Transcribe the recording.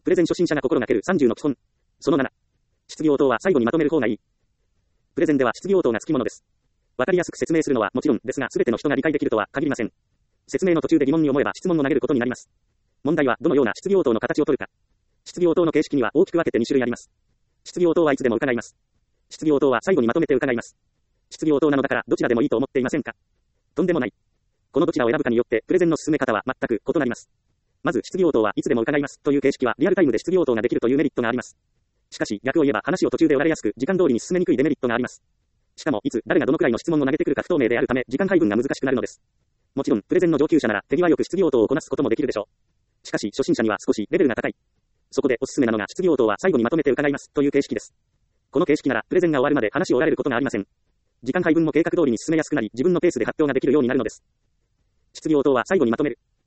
プレゼン初心者が心がける30の基本。その7。質疑応答は最後にまとめる方がいい。プレゼンでは質疑応答がつきものです。わかりやすく説明するのはもちろんですが、すべての人が理解できるとは限りません。説明の途中で疑問に思えば質問を投げることになります。問題はどのような質疑応答の形を取るか。質疑応答の形式には大きく分けて2種類あります。質疑応答はいつでも伺います。質疑応答は最後にまとめて伺います。質疑応答なのだからどちらでもいいと思っていませんか？とんでもない。このどちらを選ぶかによってプレゼンの進め方は全く異なります。まず質疑応答はいつでも伺いますという形式はリアルタイムで質疑応答ができるというメリットがあります。しかし逆を言えば話を途中で終われやすく時間通りに進めにくいデメリットがあります。しかもいつ誰がどのくらいの質問を投げてくるか不透明であるため時間配分が難しくなるのです。もちろんプレゼンの上級者なら手際よく質疑応答をこなすこともできるでしょう。しかし初心者には少しレベルが高い。そこでおすすめなのが質疑応答は最後にまとめて伺いますという形式です。この形式ならプレゼンが終わるまで話を終わられることがありません。時間配分も計画通りに進めやすくなり自分のペースで発表ができるようになるのです。質疑応答は最後にまとめる。